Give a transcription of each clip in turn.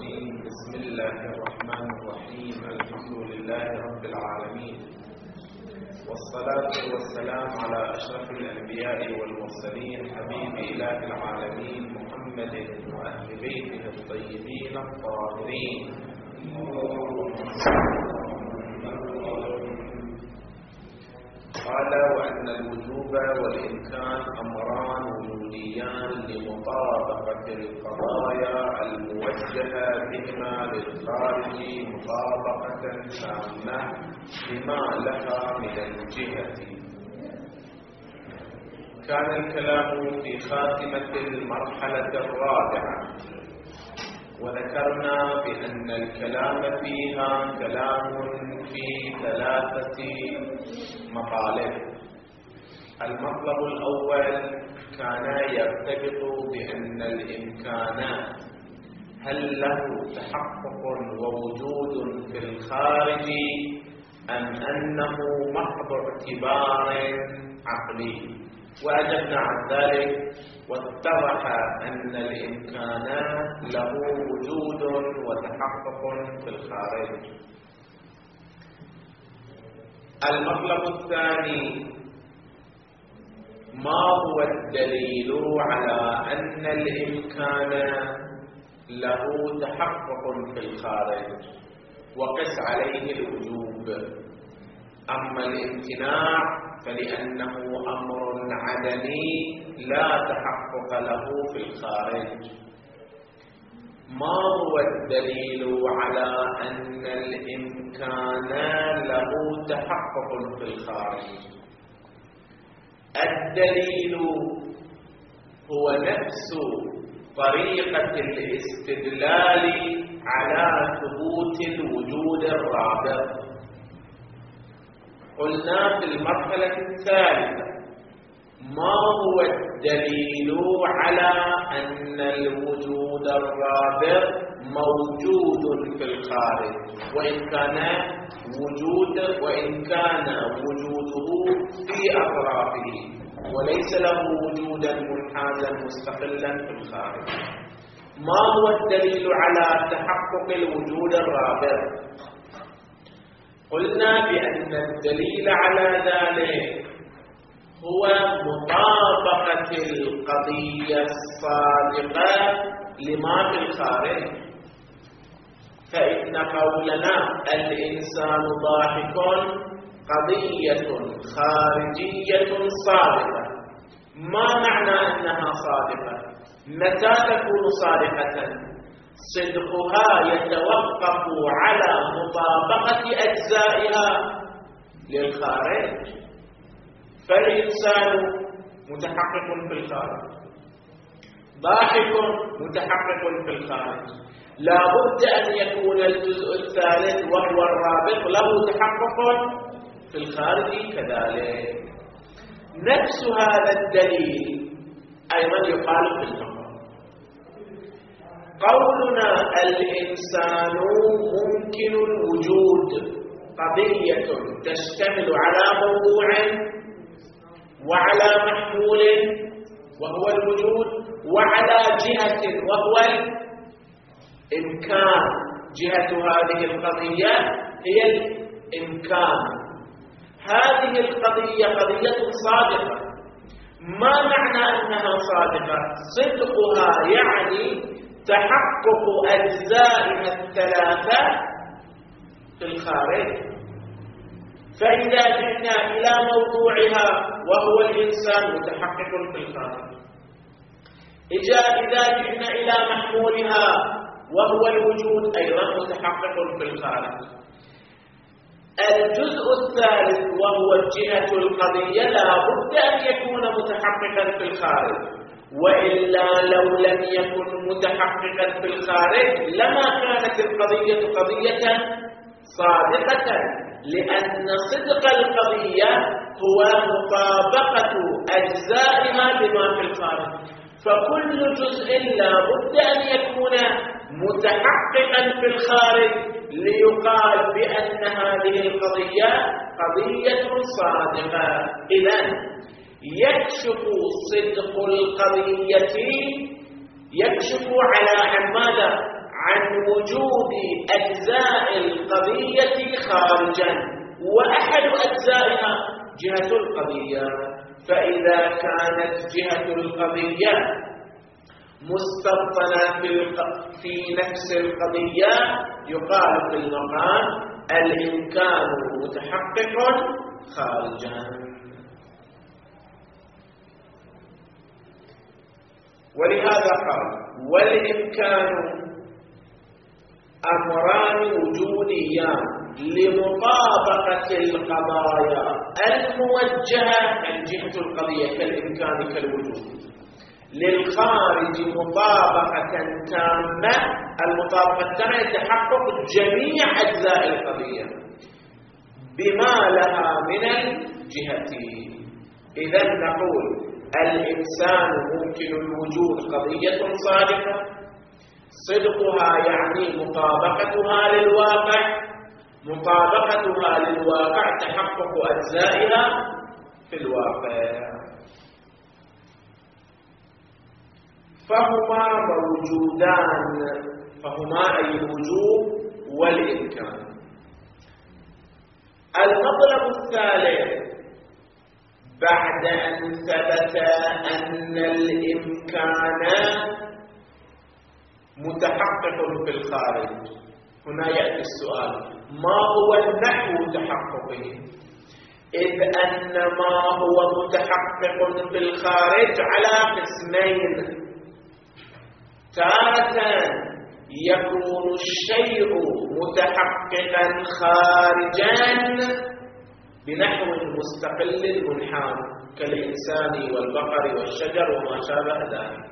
الرجيم. بسم الله الرحمن الرحيم. الحمد لله رب العالمين، والصلاة والسلام على أشرف الأنبياء والمرسلين، حبيب إله العالمين محمد وأهل بيته الطيبين الطاهرين. قال: وأن الوجوب والإمكان أمران وجوديان لمطابقة القضايا الموجهة بهما للخارج مطابقة تامة لما لها من الجهة. كان الكلام في خاتمة المرحلة الرابعة، وذكرنا بأن الكلام فيها كلام في 3 مطالب. المطلب الأول كان يرتبط بأن الإمكان هل له تحقق ووجود في الخارج أم أنه محض اعتبار عقلي، وأجبنا عن ذلك واتضح أن الإمكان له وجود وتحقق في الخارج. المطلب الثاني: ما هو الدليل على أن الإمكان له تحقق في الخارج، وقس عليه الوجوب. أما الامتناع فلأنه أمر عدمي لا تحقق له في الخارج. ما هو الدليل على أن الإمكان له تحقق في الخارج؟ الدليل هو نفس طريقة الاستدلال على ثبوت الوجود الرابط. قلنا في المرحلة الثالثة: ما هو الدليل على أن الوجود الرابط موجود في الخارج، وإن كان وجوده في أطرافه وليس له وجودا منحازا مستقلا في الخارج. ما هو الدليل على تحقق الوجود الرابط؟ قلنا بأن الدليل على ذلك هو مطابقة القضية الصادقة لما في الخارج. فإن قولنا الإنسان ضاحك قضية خارجية صادقة. ما معنى أنها صادقة؟ متى تكون صادقة؟ صدقها يتوقف على مطابقة أجزائها للخارج. فالإنسان متحقق في الخارج، ضاحك متحقق في الخارج، لا بد أن يكون الجزء الثالث وهو الرابط له تحقق في الخارج كذلك. نفس هذا الدليل أيضا يقال في المقام. قولنا الإنسان ممكن الوجود قضية تشتمل على موضوع وعلى محمول وهو الوجود، وعلى جهة وهو الإمكان. جهة هذه القضية هي الإمكان. هذه القضية قضية صادقة. ما معنى أنها صادقة؟ صدقها يعني تحقق أجزائها 3 في الخارج. فإذا جئنا إلى موضوعها وهو الإنسان متحقق في الخارج، إذا جئنا إلى محمولها وهو الوجود أيضا متحقق في الخارج. الجزء الثالث وهو الجهة القضية لا بد أن يكون متحققا في الخارج، وإلا لو لم يكن متحققا في الخارج لما كانت القضية قضية صادقة، لأن صدق القضية هو مطابقة أجزائها لما في الخارج. فكل جزء لا بد أن يكون متحققا في الخارج ليقال بأن هذه القضية قضية صادقة. إذن يكشف صدق القضية يكشف عن ماذا؟ عن وجود أجزاء القضية خارجا، وأحد أجزائها جهة القضية. فإذا كانت جهة القضية مستبطنة في نفس القضية يقال في المقام الإمكان متحقق خارجا. ولهذا قال والإمكان أمران وجوديان لمطابقة القضايا الموجهة من جهة القضية كالإمكان كالوجود للخارج مطابقة تامة. المطابقة التامة يتحقق جميع أجزاء القضية بما لها من الجهتين. إذن نقول الإنسان ممكن الوجود قضية صادقة، صدقها يعني مطابقتها للواقع، مطابقتها للواقع تحقق أجزائها في الواقع. فهما موجودان، فهما أي الوجود والإمكان. المطلب الثالث بعد أن ثبت أن الإمكان متحقق في الخارج، هنا يأتي السؤال: ما هو النحو تحققه؟ إذ أن ما هو متحقق في الخارج على قسمين: تارة يكون الشيء متحققا خارجا بنحو مستقل منحام كالإنسان والبقر والشجر وما شابه ذلك،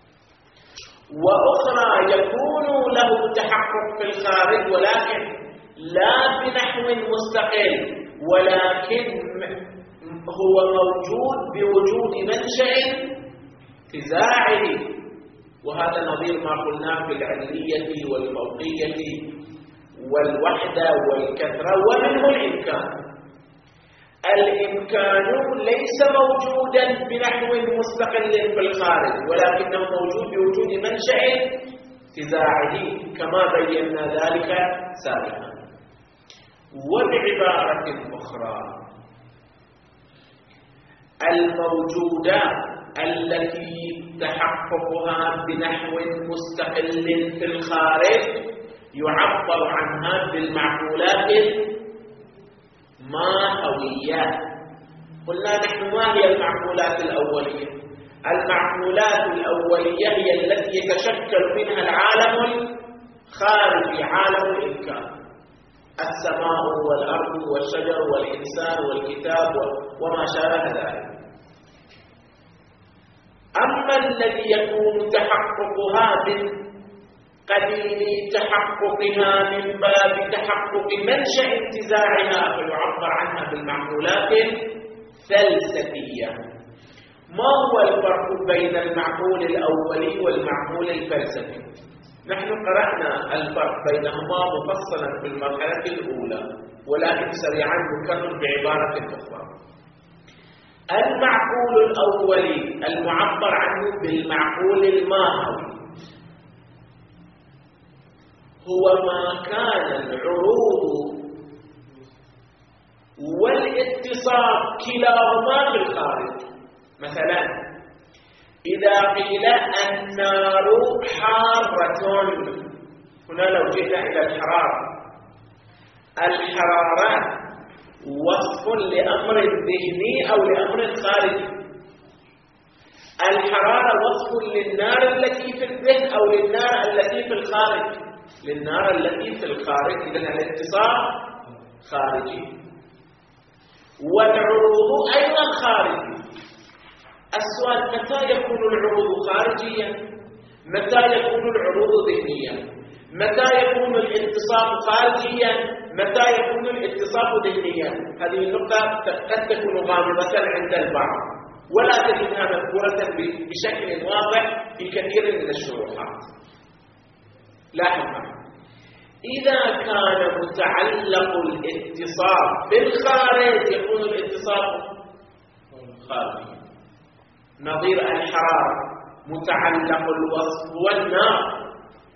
وأخرى يكون له تحقق في الخارج ولكن لا بنحو مستقل، ولكن هو موجود بوجود منشأ انتزاعي، وهذا نظير ما قلناه في العلية والفوقية والوحدة والكثرة. ومنه الإمكان. الإمكان ليس موجودا بنحو مستقل في الخارج، ولكنه موجود بوجود منشأ انتزاعي كما بينا ذلك سابقا. وبعبارة أخرى الموجودات التي تحققها بنحو مستقل في الخارج يعبر عنها بالمعقولات الماهوية. قلنا نحن ما هي المعقولات الأولية؟ المعقولات الأولية هي التي يتشكل منها العالم الخارجي، عالم الإمكان: السماء والأرض والشجر والإنسان والكتاب وما شابه ذلك. أما الذي يكون تحققها بقليل تحققها من باب تحقق منشأ انتزاعها فيعبر عنها بالمعقولات الفلسفية. ما هو الفرق بين المعقول الأولي والمعقول الفلسفي؟ نحن قرأنا الفرق بينهما مفصلا في المرحلة الأولى، ولكن سريعا نكرر بعبارة أخرى. المعقول الأولي المعبر عنه بالمعقول الماهوي هو ما كان العروض والاتصال كلاهما في الخارج. مثلا إذا قيل النار حارة، هنا لو جئنا إلى الحرارة وصف لأمر ذهني أو لأمر خارجي. الحرارة وصف للنار التي في الذهن أو للنار التي في الخارج. للنار التي في الخارج، إذن الاتصال خارجي. والعروض أيضا خارجي. السؤال: متى يكون العروض خارجيا؟ متى يكون العروض ذهنيا؟ متى يكون الاتصال خارجيا؟ متى يكون الاتصال ذهنيا؟ هذه النقطة قد تكون غامضة عند البعض ولا تجدها مذكورة بشكل واضح في كثير من الشروحات. لاحظوا: إذا كان متعلق الاتصال بالخارج يكون الاتصال خارجي. نظير الحرارة متعلق الوصف والنار.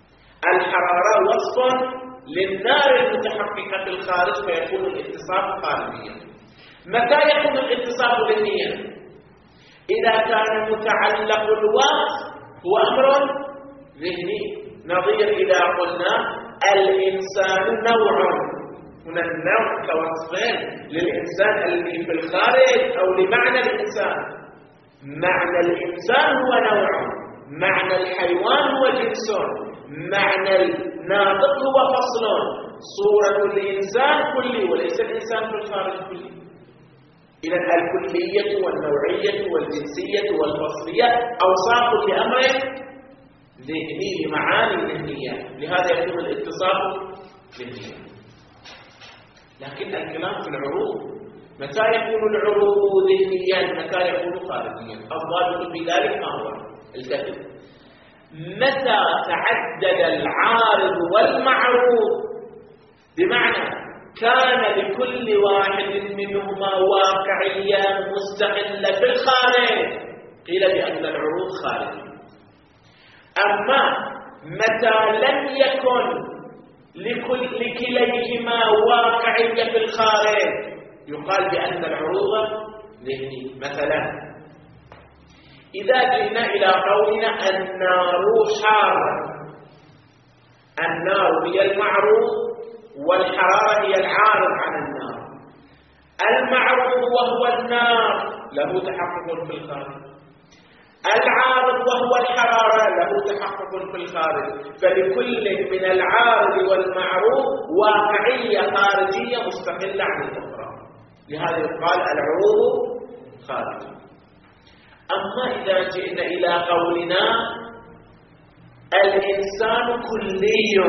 الحرارة وصف للنار المتحققة في الخارج فيكون الاتصاف خارجيا. متى يكون الاتصاف ذهنيا؟ إذا كان متعلق الوصف هو أمر ذهني، نظير إذا قلنا الإنسان نوع، هنا النوع كوصفين للإنسان الذي في الخارج أو لمعنى الإنسان. معنى الإنسان هو نوع، معنى الحيوان هو جنس، معنى الناطق هو فصل. صورة الإنسان كلي وليس الإنسان في الخارج كلي. إذن الكلية والنوعية والجنسية والفصلية أوصاف لأمر ذهني لمعاني ذهنية، لهذا يكون الاتصاف ذهنيا. لكن الكلام في العروض، متى يكون العروض ذهنيا متى يكون خارجيا؟ الضابط في ذلك ما هو؟ الكتب. متى تعدد العارض والمعروض، بمعنى كان لكل واحد منهما واقعية مستقلة في الخارج، قيل بأن العروض خارجية. أما متى لم يكن لكليهما واقعية في الخارج يقال بأن العروض ذهني. مثلا إذا جئنا إلى قولنا النار حارة، النار هي المعروض والحرارة هي العارض عن النار. المعروض وهو النار له تحقق في الخارج، العارض وهو الحرارة له تحقق في الخارج، فلكل من العارض والمعروض واقعية خارجية مستقلة عن الأخرى، لهذا يقال العروض خارجية. أما إذا جئنا إلى قولنا الإنسان كلي،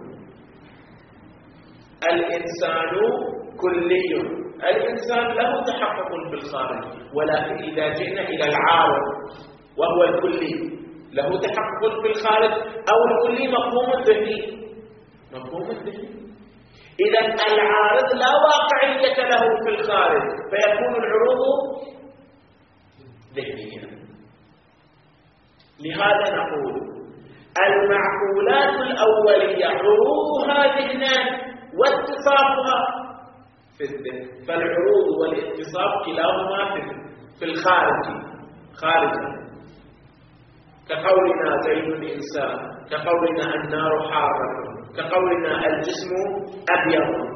الإنسان كلي، الإنسان له تحقق في الخارج، ولكن إذا جئنا إلى العارض وهو الكلي له تحقق في الخارج أو الكلي مفهوم ذهني، مفهوم ذهني. إذا العارض لا واقعية له في الخارج فيكون العروض ذهنيا. لهذا نقول المعقولات الأولية عروضها ذهنا واتصافها في الذهن، فالعروض والاتصاف كلاهما في الخارج خارجا، كقولنا زيد الإنسان، كقولنا النار حارة، كقولنا الجسم أبيض.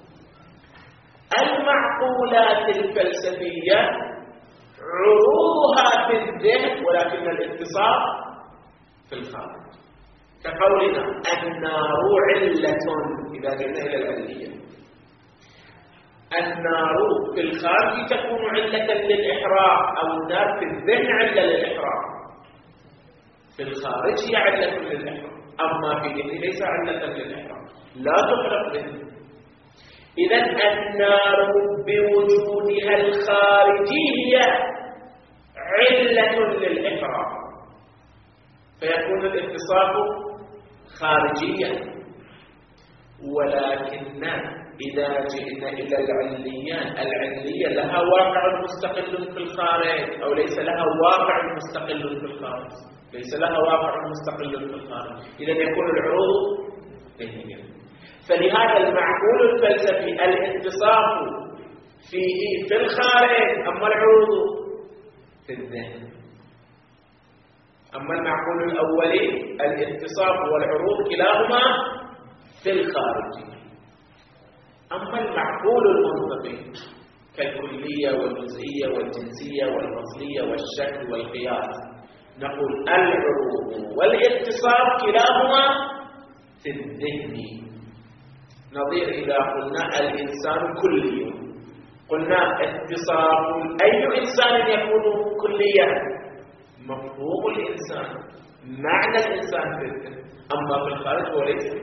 المعقولات الفلسفية عروضها في الذهن ولكن الاتصاف في الخارج، كقولنا النار علة إذا جئنا إلى العلية. النار في الخارج تكون علة للإحراق، أو النار في الذهن علة للإحراق، في الخارج هي علة للإحراق، أما في الذهن ليس علة للإحراق، لا تحرق ذهن. إذن النار بوجودها الخارجي هي علة للإحراق، فيكون الاتصاف خارجيا. ولكن إذا جئنا إلى العليان، العلية لها واقع مستقل في الخارج أو ليس لها واقع مستقل في الخارج، ليس لها واقع مستقل في الخارج، إذا يكون العروض ذهنيا. فلهذا المعقول الفلسفي الاتصاف فيه في الخارج، أما العروض في الذهن. أما المعقول الأولي الاتصاف والعروض كلاهما في الخارج. أما المعقول المنطقي كالكلية والجزئية والجنسية والفصلية والشكل والقياس، نقول العروض والاتصاف كلاهما في الذهن. نظير إذا قلنا الإنسان كلي، قلنا اتصاف أي إنسان يكون كليا؟ مفهوم الإنسان، معنى الإنسان في الذهن، أما في الخارج هو ليس.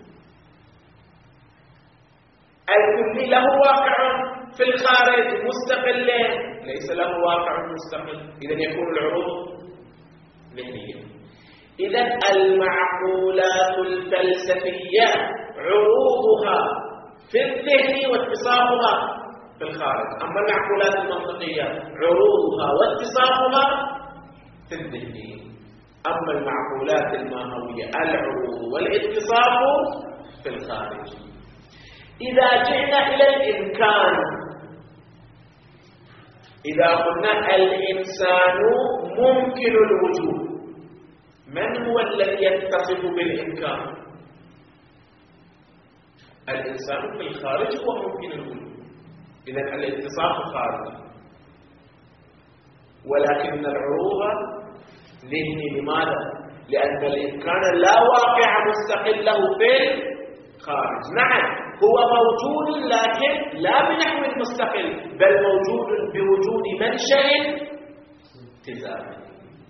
الكلي له واقع في الخارج مستقل، ليس له واقع مستقل، إذن يكون العروض ذهنية. إذن المعقولات الفلسفية عروضها في الذهن واتصافها في الخارج، أما المعقولات المنطقية عروضها واتصافها في الذهن. أما المعقولات الماهوية العروض والاتصاف في الخارج. إذا جئنا إلى الإمكان، إذا قلنا الإنسان ممكن الوجود، من هو الذي يتصف بالإمكان؟ الإنسان في الخارج هو ممكن الوجود، إذن الاتصاف خارجي. ولكن العروض ذهني. لماذا؟ لأن الإمكان لا واقع مستقل له في الخارج. نعم هو موجود لكن لا بنحو مستقل، بل موجود بوجود منشأ اتزاني.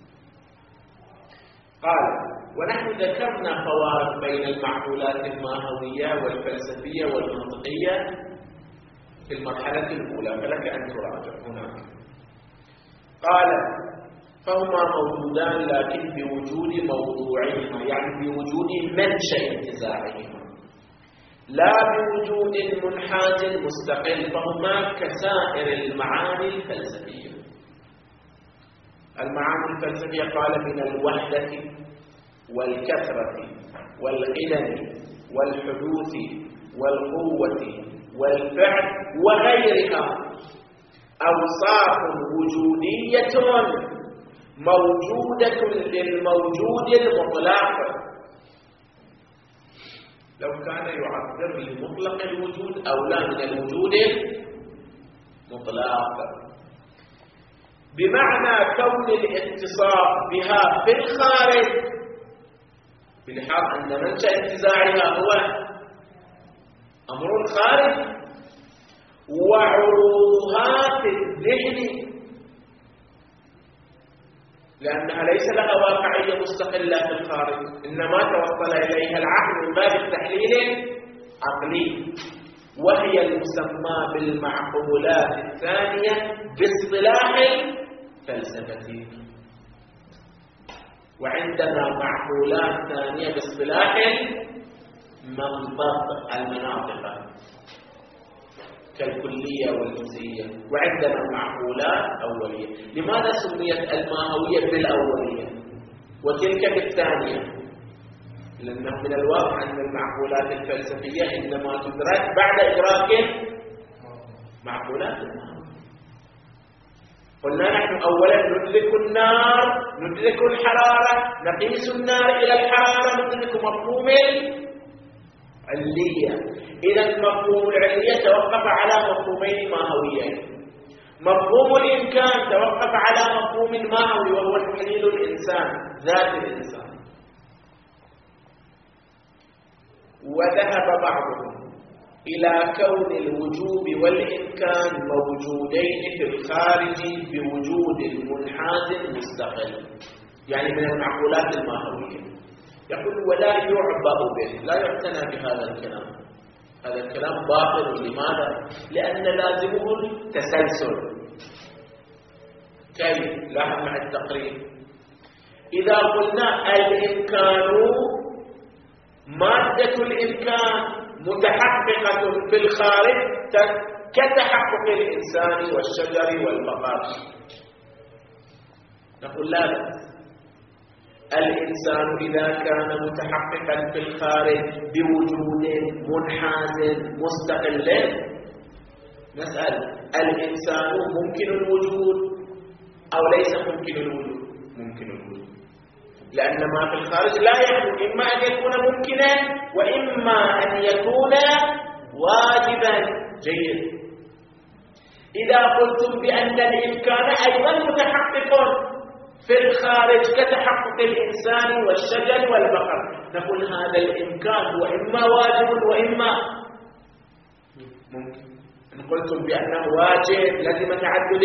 قال: ونحن ذكرنا فوارق بين المعقولات الماهوية والفلسفية والمنطقية في المرحلة الأولى، فلك أن تراجع هناك. قال: فهما موجودان لكن بوجود موضوعهما، يعني بوجود منشأ انتزاعهما، لا بوجود منحاز مستقل، فهما كسائر المعاني الفلسفية. المعاني الفلسفية قال: من الوحدة والكثرة والقدم والحدوث والقوة والفعل وغيرها أوصاف وجودية موجودة للموجود المطلق. لو كان يعبر لمطلق الوجود أو لا من الوجود المطلق، بمعنى كون الاتصاف بها في الخارج بلحاظ أن منشأ انتزاعها هو أمر خارج، وعروضها في الذهن لأنها ليس لها واقعية مستقلة في الخارج، إنما توصل إليها العقل من باب التحليل العقلي، وهي المسمى بالمعقولات الثانية باصطلاح الفلسفة. وعندنا معقولات ثانية باصطلاح المناطق كالكلية والجزئية، وعندنا معقولات أولية. لماذا سميت الماهوية بالأولية وتلك بالثانية؟ لأنه من الواضح أن المعقولات الفلسفية إنما تدرك بعد إدراك معقولات الماهوية. قلنا نحن أولا ندرك النار، ندرك الحرارة، نقيس النار إلى الحرارة، ندرك مفهوم العلية. إذا مفهوم العلية توقف على مفهومين ماهويين. مفهوم الإمكان توقف على مفهوم ماهوي وهو تحليل الإنسان، ذات الإنسان. وذهب بعضهم إلى كون الوجوب والإمكان موجودين في الخارج بوجود منحاز مستقل، يعني من المعقولات الماهوية. يقول: ولا يعبأ به، لا يعتنى بهذا الكلام، هذا الكلام باطل. لماذا؟ لأن لازمه التسلسل. كيف؟ لاحظ مع التقريب. إذا قلنا الإمكان، مادة الإمكان متحققة في الخارج كتحقق الإنسان والشجر والبقر، نقول لا بأس. الإنسان إذا كان متحققا في الخارج بوجود منحاز مستقل، نسأل: الإنسان ممكن الوجود أو ليس ممكن الوجود؟ ممكن الوجود، لأن ما في الخارج لا يكون، إما أن يكون ممكنا وإما أن يكون واجبا. جيد. إذا قلتم بأن الإمكان أيضا متحقق في الخارج كتحقق الإنسان والشجر والبقر، نقول هذا الإمكان هو إما واجب وإما ممكن. إن قلتم بأنه واجب لازم تعدد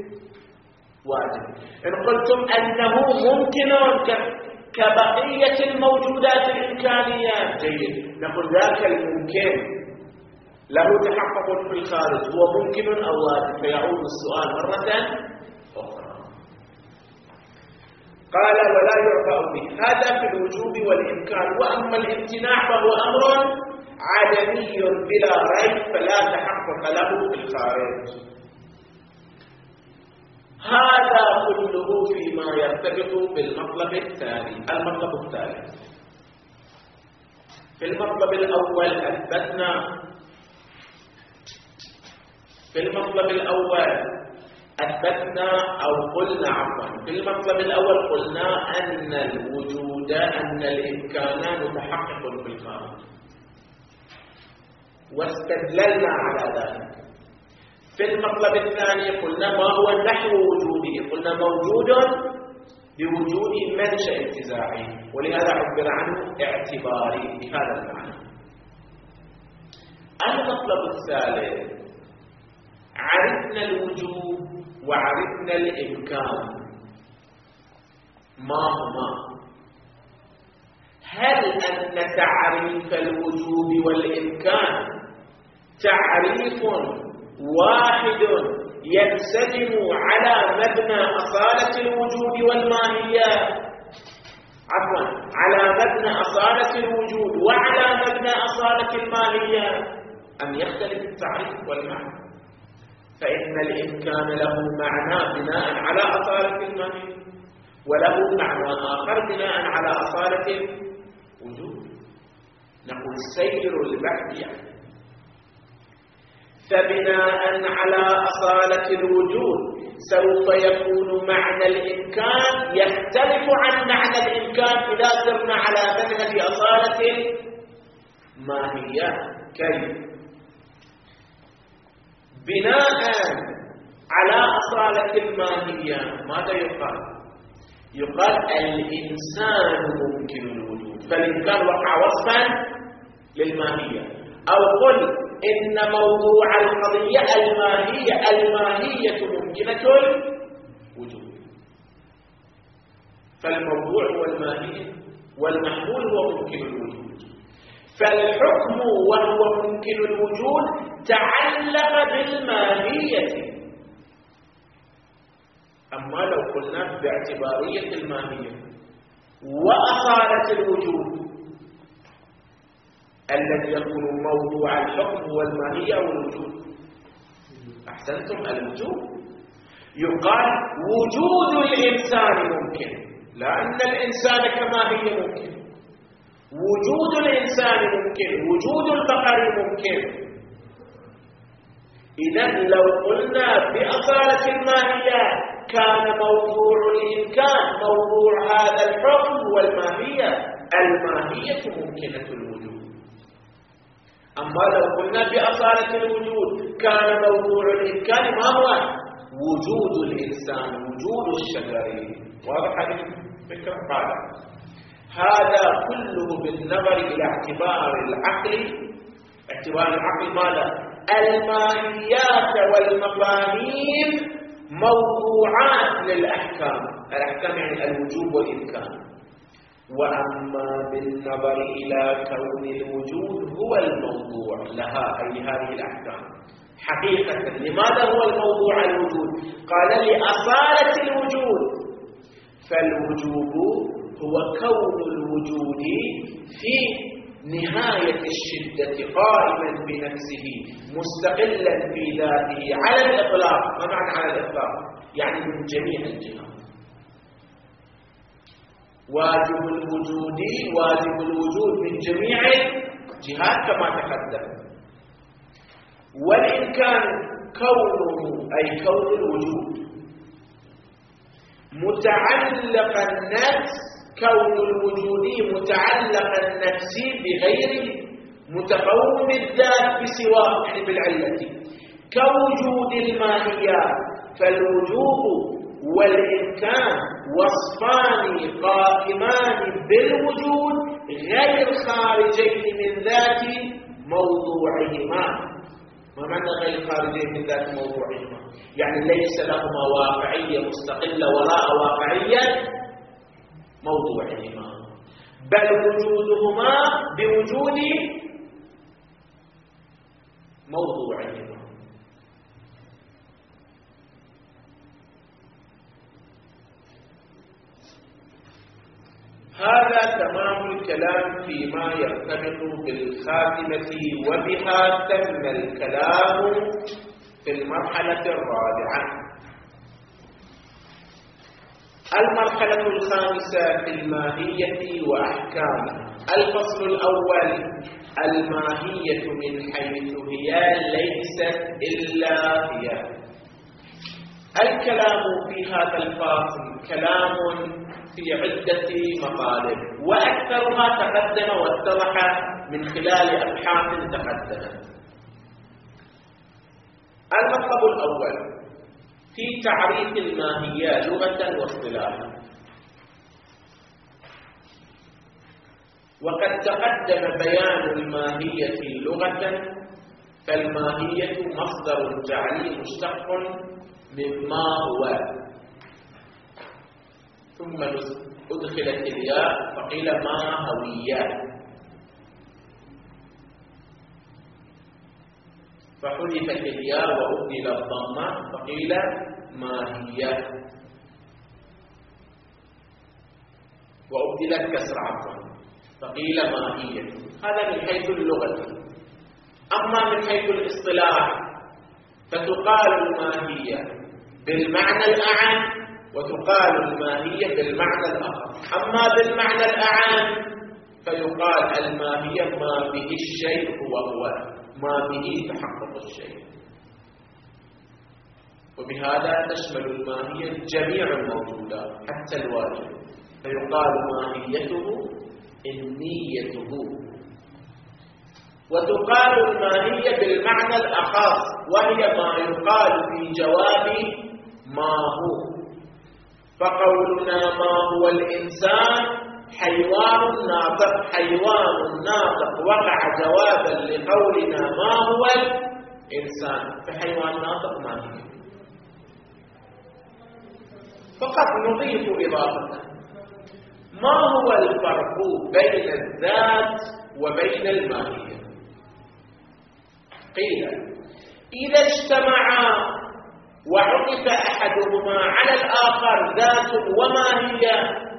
واجب، إن قلتم أنه ممكن كبقية الموجودات الإمكانيات، جيد، نقول ذاك الممكن له تحقق في الخارج، هو ممكن أو واجب، فيعود السؤال مرة أخرى. قال: ولا يعبأ به، هذا في الوجوب والإمكان. وأما الامتناع فهو أمر عدمي بلا ريب، فلا تحقق له في الخارج. هذا كله فيما يرتبط بالمطلب الثاني. المطلب الثالث، في المطلب الأول أثبتنا أو قلنا عفوا في المطلب الأول قلنا أن الوجود أن الإمكان متحقق في الخارج، واستدللنا على ذلك. في المطلب الثاني قلنا ما هو نحو وجوده، قلنا موجود بوجود منشأ انتزاعي، ولهذا عبر عنه اعتباري بهذا المعنى. المطلب الثالث، عرفنا الوجود وعرفنا الإمكان ما هما. هل أن تعريف الوجود والإمكان تعريف واحد ينسجم على مبنى أصالة الوجود والماهية، على مبنى أصالة الوجود وعلى مبنى أصالة الماهية، أم يختلف التعريف والمعنى؟ فإن الإمكان له معنى بناء على أصالة الماهية، وله معنى آخر بناء على أصالة الوجود. نقول سير البحث يعني. فبناء على أصالة الوجود سوف يكون معنى الإمكان يختلف عن معنى الإمكان إذا سرنا على منهج أصالة الماهية. كيف؟ بناء على أصالة الماهية ماذا يقال؟ يقال الإنسان ممكن الوجود، فالإمكان وقع وصفا للماهية. أو قل إن موضوع القضية الماهية ممكنة الوجود، فالموضوع هو الماهية والمحمول هو ممكن الوجود. فالحكم وهو ممكن الوجود تعلق بالماهية. أما لو قلنا باعتبارية الماهية وأصالة الوجود الذي يكون موضوع الحكم هو الماهية والوجود، أحسنتم، الوجود. يقال وجود الإنسان ممكن، لأن الإنسان كماهية ممكن، وجود الإنسان ممكن، وجود البقر ممكن. إذن لو قلنا بأصالة الماهية كان موضوع الإمكان موضوع هذا الحكم والماهية، الماهية ممكنة الوجود. أما لو قلنا بأصالة الوجود كان موضوع الإمكان ما هو؟ وجود الإنسان، وجود الشجر. واضح هذه الفكرة؟ هذا كله بالنظر إلى اعتبار العقل. اعتبار العقل ماذا؟ الماهيات والمفاهيم موضوعات للأحكام. الأحكام يعني الوجوب والإمكان. وأما بالنظر إلى كون الوجود هو الموضوع لها، أي هذه الأحكام حقيقة. لماذا هو الموضوع الوجود؟ قال لأصالة الوجود. فالوجوب هو كون الوجود في نهاية الشدة قائما بنفسه مستقلا في ذاته على الإطلاق. ما معنى على الإطلاق؟ يعني من جميع الجهات. واجب الوجود من جميع الجهات كما تقدم. وإن كان كونه أي كون الوجود متعلق النفس، كون الوجود متعلق النفس بغير متقوم الذات بسواه، يعني بالعلة. كوجود الماهيات، فالوجوب والإمكان وصفان قائمان بالوجود غير خارجين من ذات موضوعهما. ما معنى غير خارجين من ذات موضوعهما؟ يعني ليس لهما واقعية مستقلة وراء واقعية موضوعهما، بل وجودهما بوجود موضوعهما. هذا تمام الكلام فيما يرتبط بالخاتمة، وبها تم الكلام في المرحلة الرابعة. المرحلة الخامسة في الماهية وأحكامها. الفصل الأول: الماهية من حيث هي ليست إلا هي. الكلام في هذا الفصل كلام في عدة مطالب، وأكثرها تقدم واتضح من خلال أبحاث تقدمت. المطلب الأول في تعريف الماهية لغة واصطلاحا. وقد تقدم بيان الماهية لغة، فالماهية مصدر جعلي مشتق مما هو، ثم أدخلت الياء فقيل ماهوية، فحذفت الياء وأبدل الضمة فقيل ماهية، وأبدلت كسر عفوا فقيل ماهية. هذا من حيث اللغة. أما من حيث الاصطلاح فتقال الماهية بالمعنى الأعم وتقال الماهية بالمعنى الأخف. أما بالمعنى الأعم فيقال الماهية ما به الشيء هو ما به تحقق الشيء، وبهذا تشمل الماهية جميع الموجودات حتى الواجب، فيقال ماهيته النيته. وتقال الماهية بالمعنى الأخص، وهي ما يقال في جواب ما هو، فقولنا ما هو الإنسان حيوان ناطق وقع جوابا لقولنا ما هو الإنسان، فحيوان ناطق ماهية. فقط نضيف إضافة: ما هو الفرق بين الذات وبين الماهية؟ قيل: إذا اجتمعا وعطف أحدهما على الآخر ذات وماهية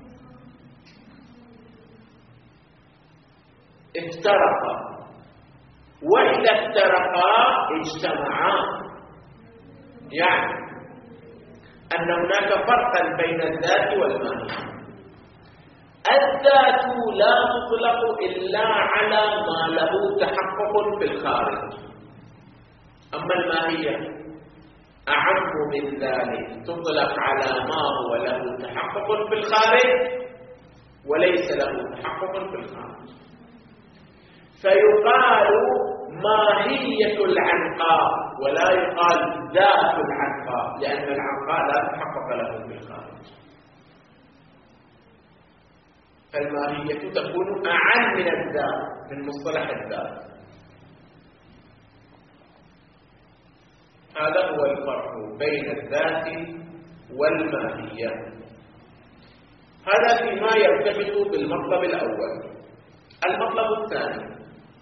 افترقا، وإذا افترقا اجتمعا، يعني أن هناك فرقا بين الذات والماهية. الذات لا تطلق إلا على ما له تحقق في الخارج، أما الماهية أعم من ذلك، تطلق على ما هو له تحقق في الخارج وليس له تحقق في الخارج. فيقال ماهية العنقاء ولا يقال ذات العنقاء، لأن العنقاء لا تحقق له في الخارج. فالماهية تكون أعم من الذات، من مصطلح الذات. هذا هو الفرق بين الذات والماهية. هذا فيما يرتبط بالمطلب الأول. المطلب الثاني: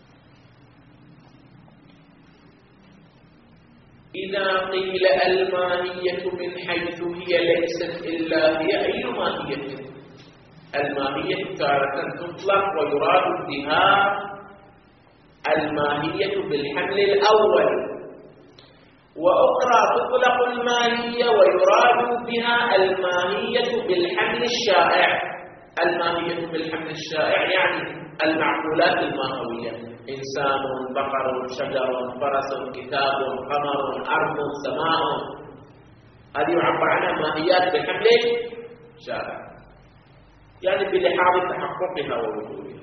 إذا قيل الماهية من حيث هي ليست إلا هي، أي ماهية؟ الماهية تارة تطلق ويراد بها الماهية بالحمل الأول، وأخرى تطلق الماهية ويراد بها الماهية بالحمل الشائع. الماهية بالحمل الشائع يعني المعقولات الماهوية: إنسان، بقر، شجر، فرس، كتاب، قمر، أرض، سماء. هذه يعبر عنها ماهيات بالحمل الشائع، يعني بلحاظ تحققها ووجودها.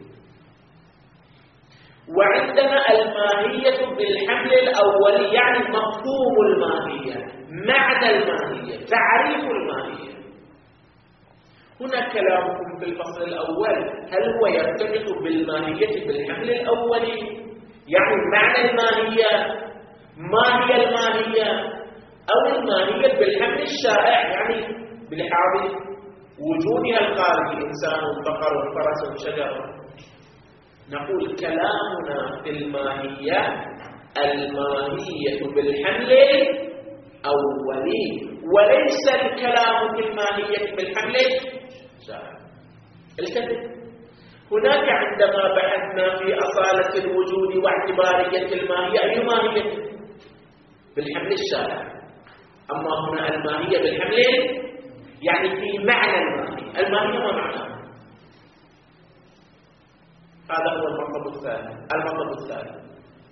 وعندنا الماهية بالحمل الأول يعني مفهوم الماهية، معنى الماهية، تعريف الماهية. هنا كلامكم في الفصل الأول هل هو يرتبط بالماهية بالحمل الأول، يعني معنى الماهية، ما هي الماهية، أو الماهية بالحمل الشائع يعني بلحاظ وجودها الخارجي: إنسان، بقر، فرس، شجر. نقول كلامنا في الماهية الماهية بالحمل الأولي، وليس الكلام في الماهية بالحمل الشائع. التفت، هناك عندما بحثنا في أصالة الوجود واعتبارية الماهية، أي ماهية؟ بالحمل الشائع. أما هنا الماهية بالحمل يعني في معنى الماهية. الماهية ما معناها؟ هذا هو المطلب الثاني. المطلب الثالث،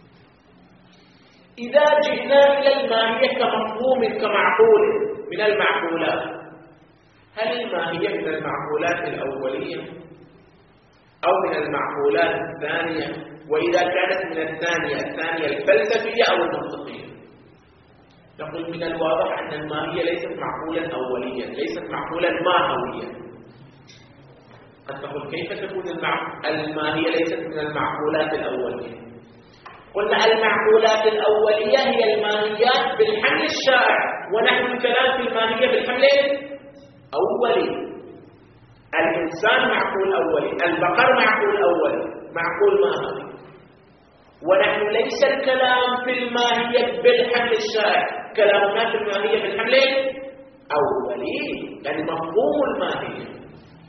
إذا جئنا إلى الماهية كمفهوم كمعقول من المعقولات، هل الماهية من المعقولات الأولية أو من المعقولات الثانية؟ وإذا كانت من الثانية الفلسفية أو المنطقية؟ نقول من الواضح أن الماهية ليست معقولا أوليا، ليست معقولا ماهويا. قد تقول كيف تكون الماهية ليست من المعقولات الأولية؟ قلنا المعقولات الأولية هي الماهيات بالحمل الشائع، ونحن الكلام في الماهية بالحمل الأولي. الإنسان معقول أولي، البقر معقول أولي، معقول ماهوي. ونحن ليس الكلام في الماهية بالحمل الشائع، كلامنا في الماهية بالحمل الأولي، يعني مفهوم الماهية،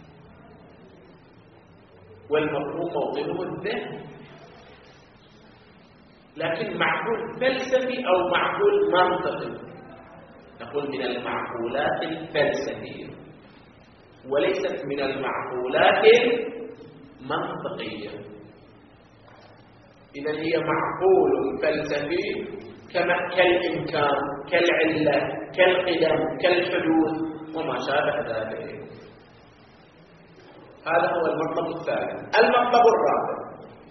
والمفهوم موطنه الذهن. لكن معقول فلسفي أو معقول منطقي، نقول من المعقولات الفلسفية وليست من المعقولات المنطقية. إذن هي معقول فلسفي كالإمكان، كالعلة، كالقدم، كالحدوث وما شابه ذلك. هذا هو المطلب الثالث. المطلب الرابع،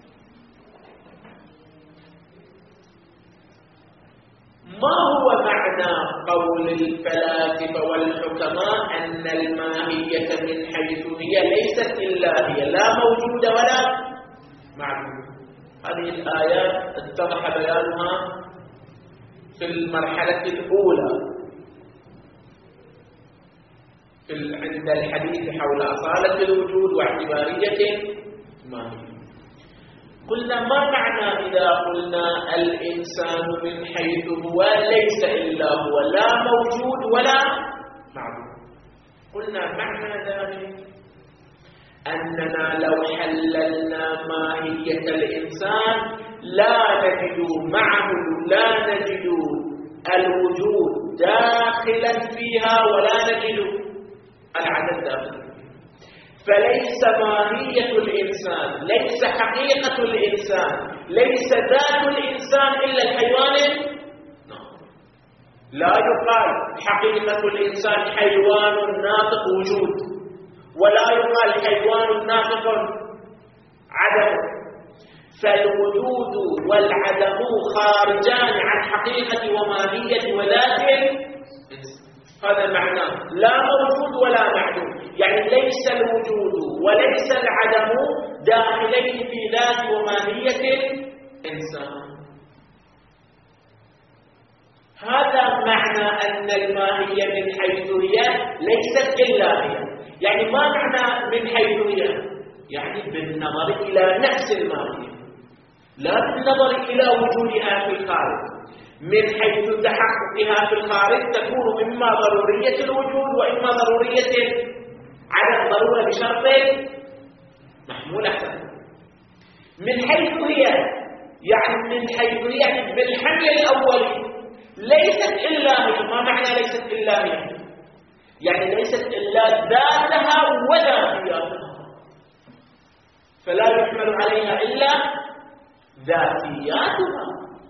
ما هو معنى قول الفلاسفة والحكماء أن الماهية من حيث هي ليست إلا هي، لا موجود ولا معدوم؟ هذه الآيات اتضح بيانها في المرحلة الأولى عند الحديث حول أصالة الوجود واعتبارية الماهية. قلنا ما معنى إذا قلنا الإنسان من حيث هو ليس إلا هو، لا موجود ولا معدوم؟ قلنا معنى ذلك أننا لو حللنا ماهية الإنسان لا نجد الوجود داخلا فيها ولا نجد العدم داخلا فيها. فليس ماهية الإنسان، ليس حقيقة الإنسان، ليس ذات الإنسان إلا الحيوان. لا يقال حقيقة الإنسان حيوان ناطق وجود، ولا يقال حيوان ناطق عدم. فالوجود والعدم خارجان عن حقيقة وماهية وذات الإنسان. هذا معناه لا موجود ولا معدوم، يعني ليس الوجود وليس العدم داخلين في ذات وماهية الإنسان. هذا معنى أن الماهية من حيث هي ليست إلا هي. يعني ما معنى من حيث هي؟ يعني بالنظر إلى نفس الماهية، لا بالنظر إلى وجودها في الخارج. من حيث تحققها في الخارج تكون إما ضرورية الوجود وإما ضرورية عدم، ضرورة بشرط محمول أحسن. من حيث هي يعني من حيث هي بالحمل الأولي ليست إلا هي. ما معنى ليست إلا هي؟ يعني ليست إلا ذاتها وذاتياتها، فلا يحمل عليها إلا ذاتياتها،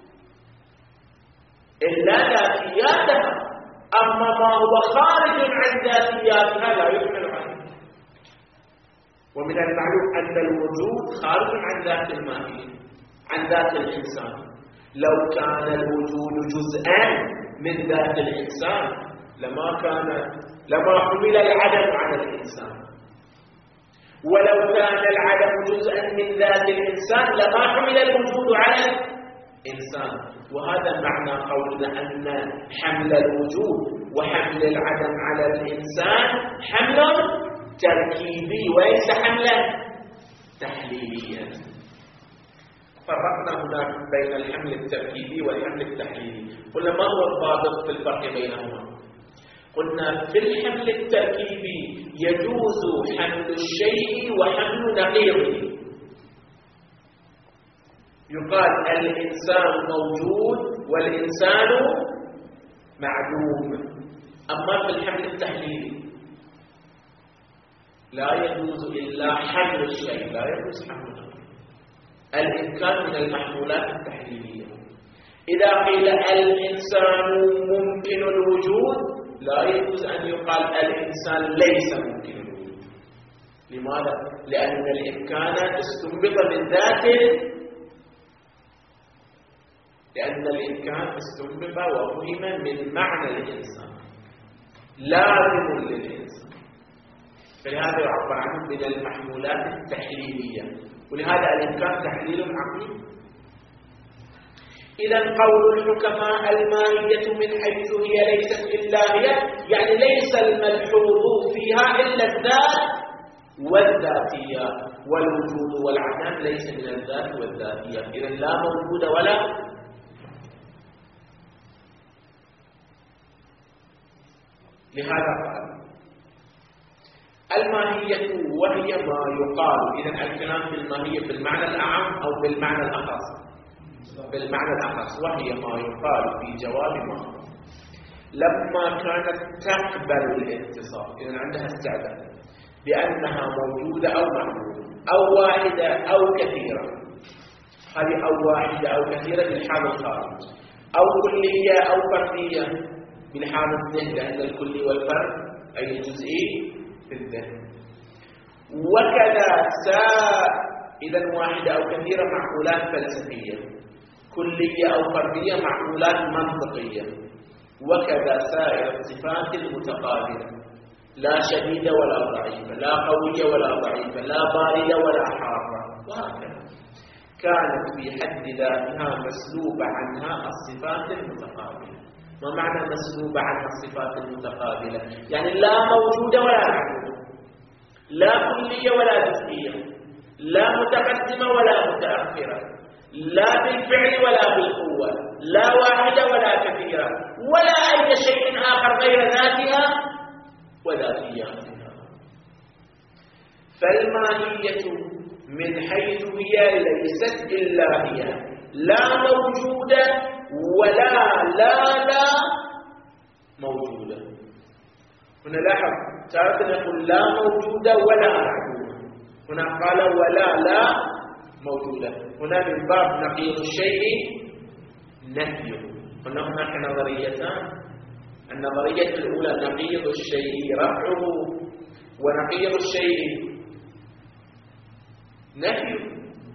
إلا ذاتياتها. أما ما هو خارج عن ذاتياتها لا يحمل عليها. ومن المعلوم أن الوجود خارج عن ذات الماهية، عن ذات الإنسان. لو كان الوجود جزءا من ذات الإنسان لما حمل العدم على الإنسان، ولو كان العدم جزءا من ذات الإنسان لما حمل الوجود على الإنسان. وهذا معنى قولنا أن حمل الوجود وحمل العدم على الإنسان حمل تركيبي وليس حملا تحليليا. فرقنا هناك بين الحمل التركيبي والحمل التحليلي. قلنا ما هو الضابط في الفرق بينهما؟ قلنا في الحمل التركيبي يجوز حمل الشيء وحمل نقيضه. يقال الإنسان موجود والإنسان معدوم. أما في الحمل التحليلي لا يجوز إلا حمل الشيء، لا يجوز حمله. الإمكان من المحمولات التحليلية. إذا قيل الإنسان ممكن الوجود، لا يجوز أن يقال الإنسان ليس ممكن الوجود. لماذا؟ لأن الإمكان استنبط من ذاته، لأن الإمكان استنبط وفهم من معنى الإنسان، لازم للإنسان، فلهذا يعبر عنه من المحمولات التحليلية، ولهذا الإمكان تحليل عقلي. إذا قول الحكماء الماهية من حيث هي ليست إلا هي، يعني ليس الملحوظ فيها إلا الذات والذاتية، والوجود والعدم ليس من الذات والذاتية، إذا لا موجود ولا. لهذا قال الماهية وهي ما يقال. إذا الكلام بالماهية بالمعنى الأعم أو بالمعنى الأخص؟ بالمعنى الأخص. وهي ما يقال في جواب ما لما كانت تقبل الاتصال، إذا عندها استعداد بأنها موجودة أو معدومة، أو واحدة أو كثيرة. هذه أو واحدة أو كثيرة بالحال الخارج، أو كلية أو فردية بالحال الذهن، لأن الكلي والفرد أي الجزئي في الذهن. وكذا إذا واحدة أو كثيرة معقولات فلسفية، كلية أو فردية معقولات منطقية. وكذا سائر الصفات المتقابلة، لا شديدة ولا ضعيفة، لا قوية ولا ضعيفة، لا باردة ولا حارة، وهكذا كانت في حد ذاتها مسلوبة عنها الصفات المتقابلة. ما معنى مسلوبة عنها الصفات المتقابلة؟ يعني لا موجودة ولا معدومة، لا كلية ولا جزئية، لا متقدمة ولا متأخرة، لا بالفعل ولا بالقوة، لا واحدة ولا كثيرة، ولا أي شيء آخر غير ذاتها وذاتياتها. فالماهية من حيث هي ليست إلا هي، لا موجودة ولا لا موجودة. هنا لاحظ تارة نقول لا موجودة ولا معدومة، هنا قال ولا لا موجودة. هنا من باب نقيض الشيء نفيه. هناك نظريتان، النظرية الأولى نقيض الشيء رفعه، ونقيض الشيء نفيه.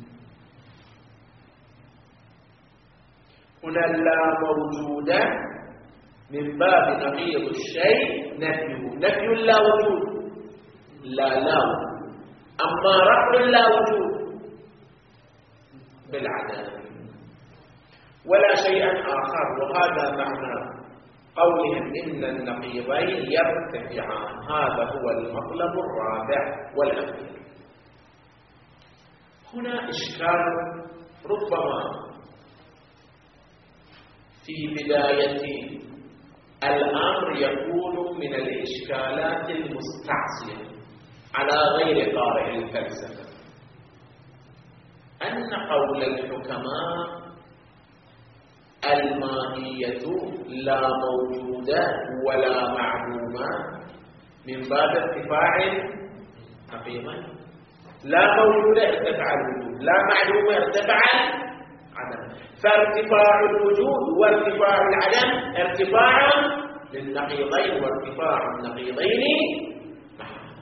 هنا لا موجودة من باب نقيض الشيء نفيه، نفي لا وجود، لا وجود. أما رفع لا وجود بالعدم ولا شيئا آخر. وهذا معنى قولهم إن النقيضين يرتفعان. هذا هو المطلب الرابع والأخير. هنا إشكال ربما في بداية الأمر يكون من الإشكالات المستعصية على غير قارئ الفلسفة، أن قول الحكماء الماهية لا موجودة ولا معدومة من باب ارتفاع حقيقي. لا موجودة ارتفع الوجود، لا معدومة ارتفع العدم. فارتفاع الوجود وارتفاع العدم ارتفاع للنقيضين، وارتفاع النقيضين محال.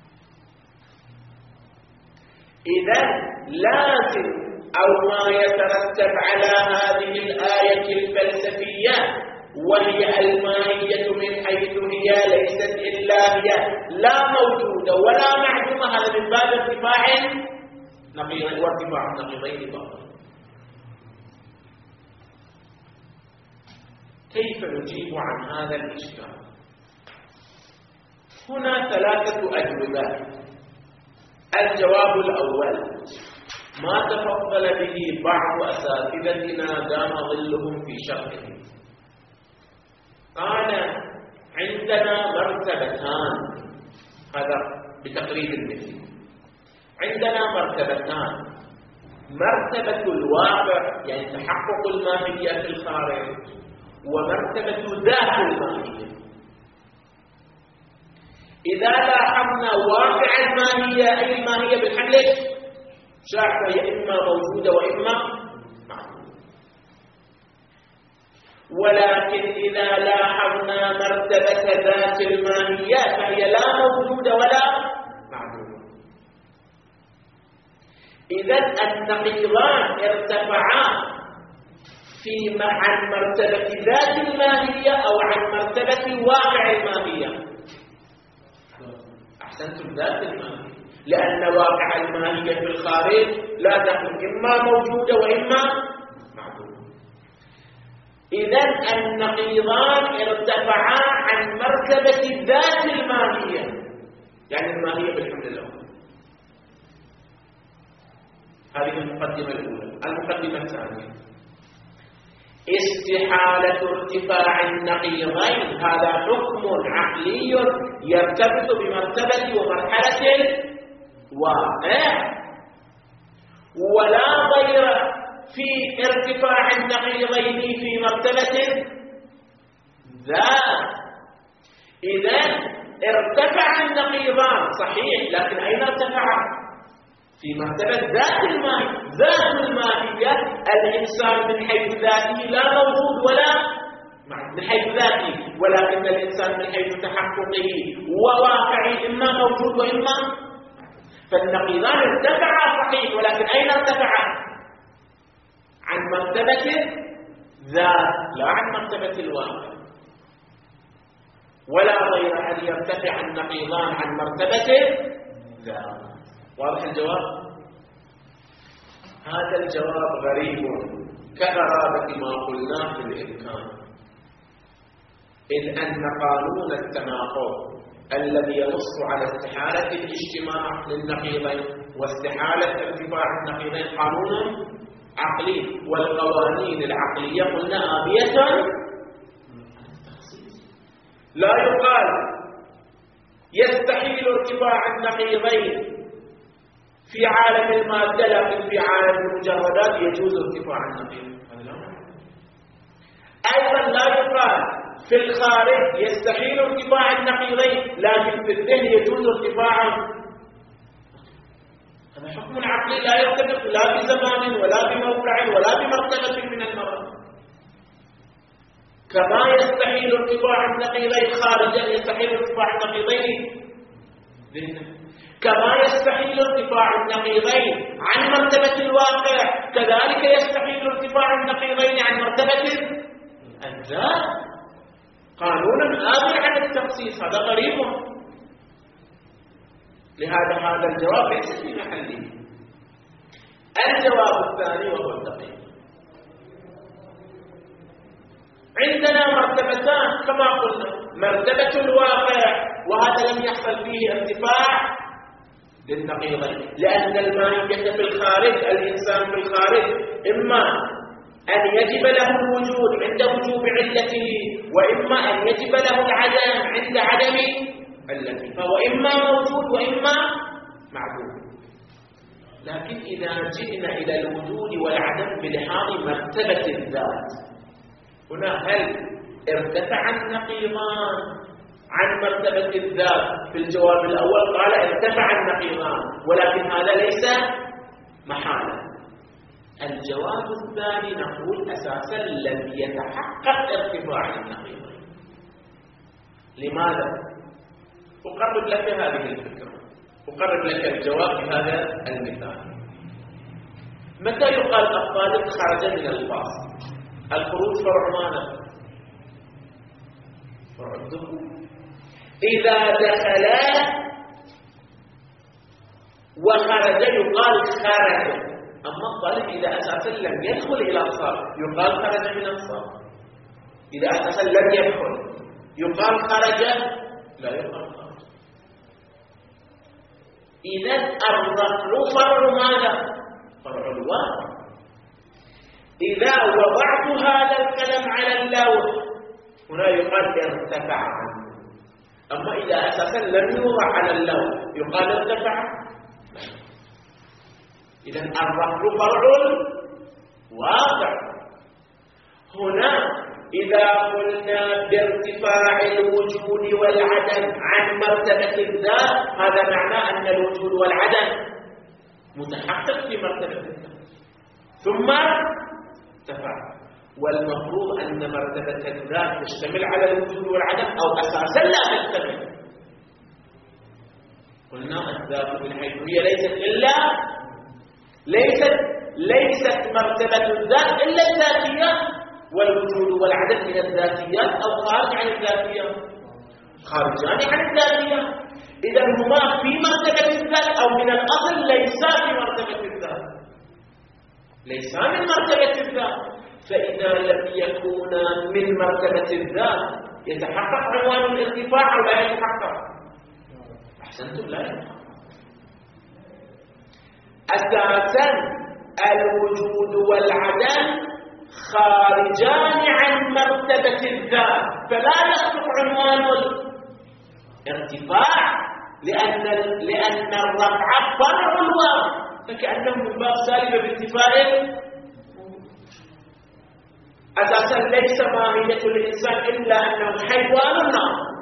إذن لازم أو ما يترتب على هذه الآية الفلسفية وهي الماهية من حيث هي ليست إلا هي، لا موجودة ولا معدومة، هذا من باب ارتفاع نقيضين، وارتفاع النقيضين باطل. كيف نجيب عن هذا الإشكال؟ هنا ثلاثة أجوبة. الجواب الأول ما تفضل به بعض أساتذتنا دام ظلهم في شرحه. قال عندنا مرتبتان، هذا بتقريب المثل. عندنا مرتبتان، مرتبة الواقع يعني تحقق الماهية في الخارج، ومرتبة ذات الماهية. إذا لاحظنا واقع الماهية أي الماهية بالحمل شاعة هي إما موجودة وإما معدومة. ولكن إذا لاحظنا مرتبة ذات الماهية فهي لا موجودة ولا معدومة. إذن النقيضان ارتفعا عن مرتبة ذات الماهية أو عن مرتبة واقع الماهية. أحسنتم، ذات الماهية، لأن واقع الماهية في الخارج لا تكون إما موجودة وإما معدومة. إذن النقيضان ارتفعا عن مرتبة ذات الماهية، يعني الماهية بالحمل الأول. هذه المقدمة الأولى. المقدمة الثانية استحالة ارتفاع النقيضين، هذا حكم عقلي يرتبط بمرتبة ومرحلة واقع، ولا ضير في ارتفاع النقيضين في مرتبة ذات. إذن ارتفع النقيضان صحيح، لكن أين ارتفع؟ في مرتبة ذات الماهية. ذات الماهية الإنسان من حيث ذاته لا موجود ولا من حيث ذاته، ولكن الإنسان من حيث تحققه وواقعه إما موجود وإما. فالنقيضان ارتفعا صحيح، ولكن أين ارتفعا؟ عن مرتبة ذات لا عن مرتبة الواقع. ولا غير أن يرتفع النقيضان عن مرتبة ذات. واضح الجواب؟ هذا الجواب غريب كغرابة ما قلناه في الإمكان، إذ أن قانون التناقض الذي ينص على استحالة الاجتماع للنقيضين واستحالة ارتفاع النقيضين قانون عقلي، والقوانين العقلية قلنا آبية لا يقال يستحيل ارتفاع النقيضين في عالم المادة، لكن في عالم المجردات يجوز ارتفاع النقيض. أيضا لا يقال في الخارج يستحيل ارتفاع النقيضين، لكن في الذهن يجوز ارتفاعه. هذا حكم عقلي لا يرتبط لا بزمان ولا بموقع ولا بمرتبة من المراتب. كما يستحيل ارتفاع النقيضين خارجا يستحيل ارتفاع النقيضين ذهنا، كما يستحيل ارتفاع النقيضين عن مرتبة الواقع كذلك يستحيل ارتفاع النقيضين عن مرتبة الذات. قانون آخر عن التخصيص، هذا غريب. لهذا هذا الجواب ليس في محله. الجواب الثاني وهو الدقيق. عندنا مرتبتان كما قلنا، مرتبة الواقع وهذا لم يحصل فيه ارتفاع للنقيضين، لأن الماهية في الخارج الإنسان في الخارج إما أن يجب له الوجود عند وجوب علته، وإما أن يجب له العدم عند عدم علته، فهو إما موجود وإما معدوم. لكن إذا جئنا إلى الوجود والعدم بلحاظ مرتبة الذات، هنا هل ارتفع النقيضان عن مرتبة الذات؟ في الجواب الأول قال ارتفع النقيضان، ولكن هذا ليس محالا. الجواب الثاني نقول أساسا لم يتحقق ارتفاع النقيضين. لماذا؟ أقرب لك هذه الفكرة، أقرب لك الجواب بهذا المثال. متى يقال الطالب خرج من الفاصل؟ الخروج فرع ماذا؟ فرع الدخول. إذا دخل وخرج يقال خرج، أما الطالب إذا أساسا لم يدخل إلى الصف يقال خرج من الصف. إذا أساسا لم يدخل يقال خرج، لا يقال خرج. إذا الرفع فرع ماذا؟ فرع الواقع. إذا وضعت هذا الكلام على اللوح هنا يقال ارتفع عنه، أما إذا أساسا لم يوضع على اللوح يقال ارتفع. إذن الرفع فرع واقع. هنا إذا قلنا بارتفاع الوجود والعدم عن مرتبة الذات، هذا معناه أن الوجود والعدم متحقق في مرتبة الذات ثم ارتفع، والمفروض أن مرتبة الذات تشتمل على الوجود والعدم أو أساسا لا تشتمل. قلنا الذات من حيث هي ليست مرتبة الذات إلا الذاتيات، والوجود والعدم من الذاتيات أو خارج عن الذاتيات، خارجان عن الذاتيات. إذا هما في مرتبة الذات أو من الأصل ليسا في مرتبة الذات، ليسا من مرتبة الذات. فإذا لم يكونا من مرتبة الذات يتحقق عنوان الارتفاع أو لا يتحقق؟ أحسنتم، لا يتحقق. أساسا الوجود والعدم خارجان عن مرتبة الذات، فلا يصدق عنوان الارتفاع، لأن الرفع فرع الواو، فكأنه من باب سالب بارتفاع. أساسا ليس ماهية الإنسان إلا أنه حيوان ناطق،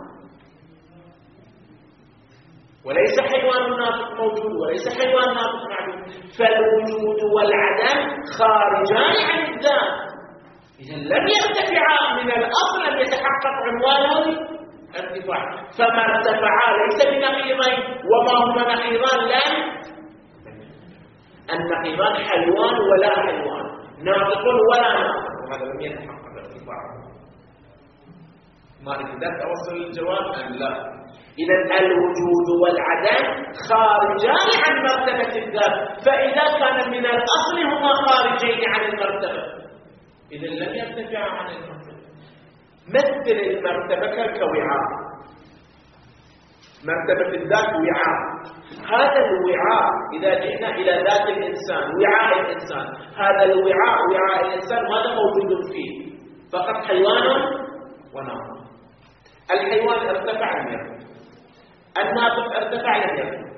وليس حيوان ناطق موجود وليس حيوان ناطق معدوم، فالوجود والعدم خارجان عن الذات. إذا لم يرتفعا من الأصل، لم يتحقق عنوان الارتفاع، فما ارتفعا ليس بنقيضين. وما هما نقيضان؟ لا، النقيضان حيوان ولا حيوان، ناطق ولا ناطق، وهذا لم يتحقق ارتفاعه. ما إذا توصل الجواب أم لا؟ إذا الوجود والعدم خارجان عن مرتبة الذات، فإذا كان من الأصل هما خارجين عن المرتبة، إذا لم يرتفعا عن المرتبة. مثل المرتبة كوعاء، مرتبة الذات وعاء. هذا الوعاء إذا جئنا إلى ذات الإنسان، وعاء الإنسان، هذا الوعاء وعاء الإنسان ماذا موجود فيه؟ فقط حيوان وناطق. الحيوان ارتفع لم يرتفع، الناطق ارتفع لم يرتفع.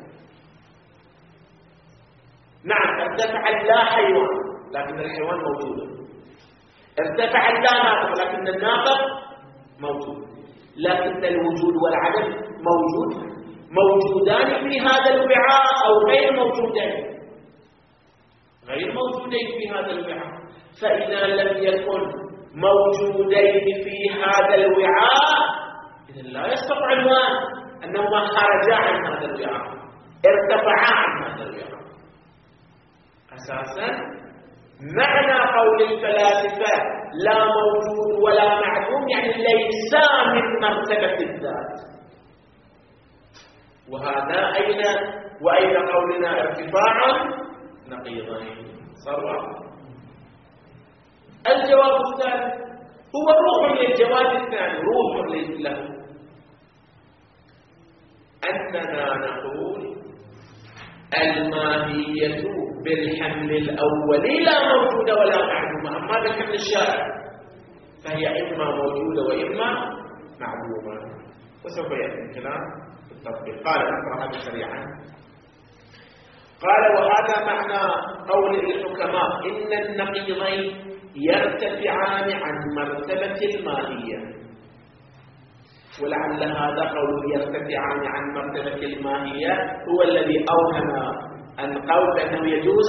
نعم ارتفع لا حيوان لكن الحيوان موجود، ارتفع لا ناطق لكن الناطق موجود. لكن الوجود والعدم موجودان في هذا الوعاء أو غير موجودين؟ غير موجودين في هذا الوعاء. فإذا لم يكن موجودين في هذا الوعاء إذن لا يصدق عنوان أنهما خرجا عن هذا الوعاء، ارتفعا عن هذا الوعاء. أساسا معنى قول الفلاسفة لا موجود ولا معدوم يعني ليسا من مرتبة الذات. وهذا وأين قولنا ارتفاع نقيضين صرا. الجواب الثالث هو روح للجواب الثاني، روح له، أننا نقول الماهية بالحمل الأولي لا موجودة ولا معدومة، أما بالحمل الشائع فهي إما موجودة وإما معدومة. وسوف يأتي الكلام في التطبيق. قال نقرأ هذا سريعا. قال وهذا معنى قول الحكماء إن النقيضين يرتفعان عن مرتبة الماهية. ولعل هذا قول يرتفعان عن مرتبة الماهية هو الذي أوهم أن قول أنه يجوز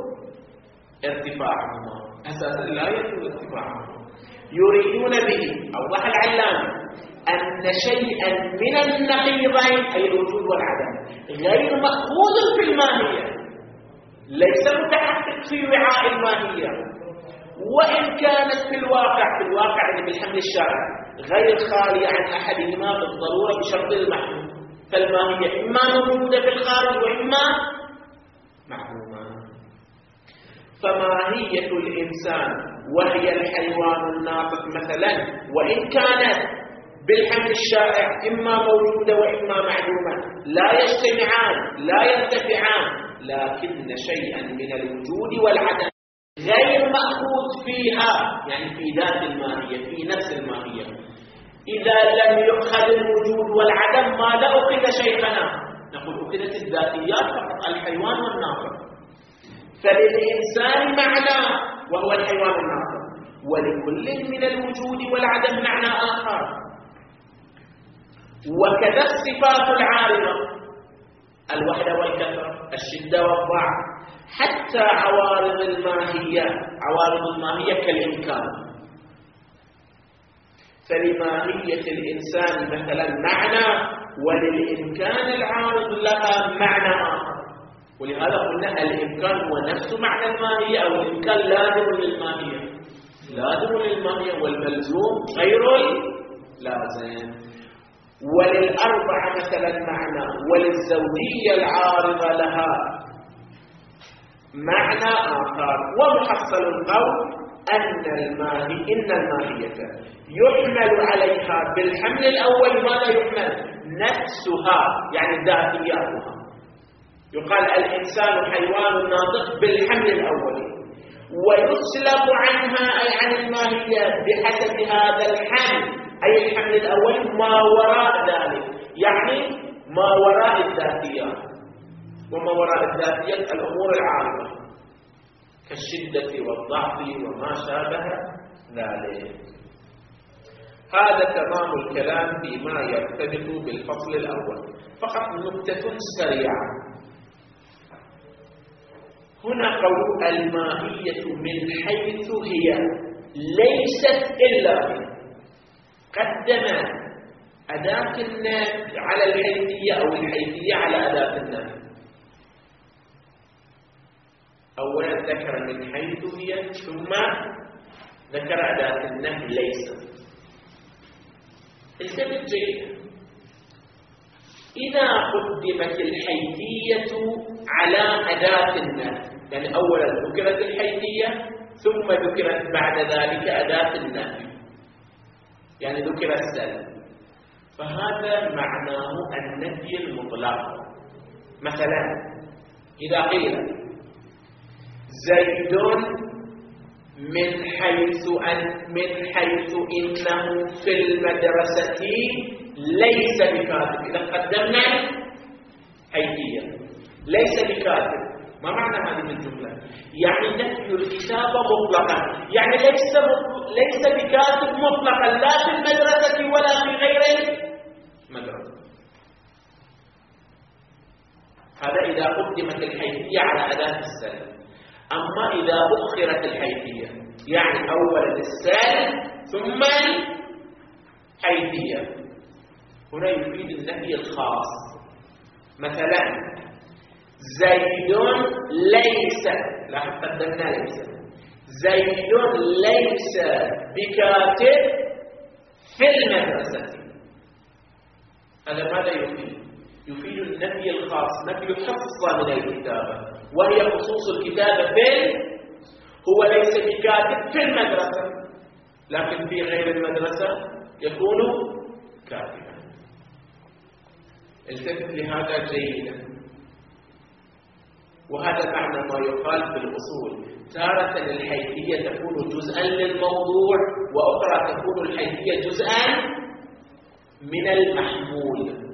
ارتفاعهما، أساسا لا يجوز ارتفاعهما. يريدون به أوضح العلامة أن شيئا من النقيضين أي الوجود والعدم غير مأخوذ في الماهية، ليس متحقق في وعاء الماهية، وإن كانت في الواقع يعني بالحمل الشائع غير خالية عن أحدهما بالضرورة بشرط المحمول. فالماهية إما موجودة في الخارج وإما معلومة. فماهية الإنسان وهي الحيوان الناطق مثلا وإن كانت بالحمل الشائع إما موجودة وإما معلومة لا يجتمعان لا يرتفعان، لكن شيئا من الوجود والعدم غير مأخوذ فيها يعني في ذات الماهية في نفس الماهية. إذا لم يؤخذ الوجود والعدم ماذا أخذ شيخنا؟ نقول أخذت الذاتيات فقط الحيوان والناطق. فللإنسان معنى وهو الحيوان الناطق، ولكل من الوجود والعدم معنى آخر. وكذا الصفات العارضة، الوحدة والكثرة، الشدة والضعف، حتى عوارض الماهية. عوارض الماهية كالإمكان، فلماهية الإنسان مثلا معنى، وللإمكان العارض لها معنى آخر. ولهذا قلنا الإمكان هو نفس معنى الماهية، أو الإمكان لازم للماهية، لازم للماهية، والملزوم غير اللازم. وللأربعة مثلا معنى، وللزوجية العارضة لها معنى آخر. ومحصل القول إن الماهية يحمل عليها بالحمل الأول ماذا يحمل؟ نفسها، يعني ذاتياتها. يقال الإنسان حيوان ناطق بالحمل الأول، ويسلب عنها أي عن الماهية بحسب هذا الحمل، أي الحمل الأول ما وراء ذلك، يعني ما وراء الذاتيات. وما وراء الذاتيات الأمور العارضة كالشدة والضعف وما شابه ذلك. هذا تمام الكلام فيما يرتبط بالفصل الأول. فقط نكتة سريعة هنا. قول الماهية من حيث هي ليست إلا هي، قدم أداة النفي على الحيثية أو الحيثية على أداة النفي. أولا ذكر من حيث هي، ثم ذكر أداة النفي ليس. التفت جيدا، إذا قدمت الحيثية على أداة النفي، يعني أولا ذكرت الحيثية ثم ذكرت بعد ذلك أداة النفي، يعني ذكر السلب، فهذا معناه النفي المطلق. مثلا إذا قيل زيد من حيث إنه في المدرسة ليس بكاتب، إذا قدمنا حيثية ليس بكاتب، ما معنى هذه الجملة؟ يعني نفي الكتابة مطلقا، يعني ليس بكاتب مطلقا لا في المدرسة ولا في غير المدرسة. هذا إذا قدمت الحيثية على أداة السلب. أما إذا أخرت الحيثية، يعني أولا السلب ثم الحيثية، هنا يفيد النفي الخاص. مثلا زيد ليس، لا قدمنا ليس، زيد ليس بكاتب في المدرسة. هذا ماذا يفيد؟ يفيد النفي الخاص، نفي حصة من الكتابة، وهي خصوص الكتابة هو ليس بكاتب في المدرسة، لكن في غير المدرسة يكون كاتبا. التفت لهذا جيدا. وهذا معنى ما يقال في الأصول، تارة الحيثية تكون جزءا للموضوع، وأخرى تكون الحيثية جزءا من المحمول.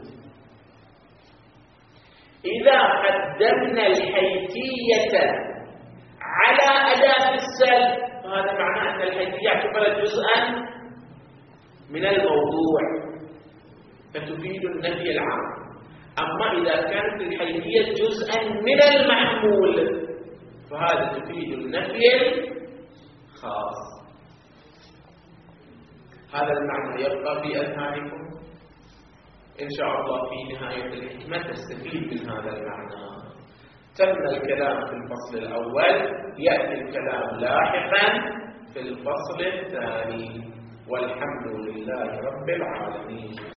إذا قدمنا الحيثية على أداة السلب، فهذا معناه أن الحيثية اعتبرت جزءا من الموضوع، فتفيد النفي العام. أما إذا كانت الحيثية جزءا من المحمول، فهذا تفيد النفي الخاص. هذا المعنى يبقى في أذهانكم إن شاء الله. في نهاية الحكمة تستفيد من هذا المعنى. تم الكلام في الفصل الأول، يأتي الكلام لاحقا في الفصل الثاني، والحمد لله رب العالمين.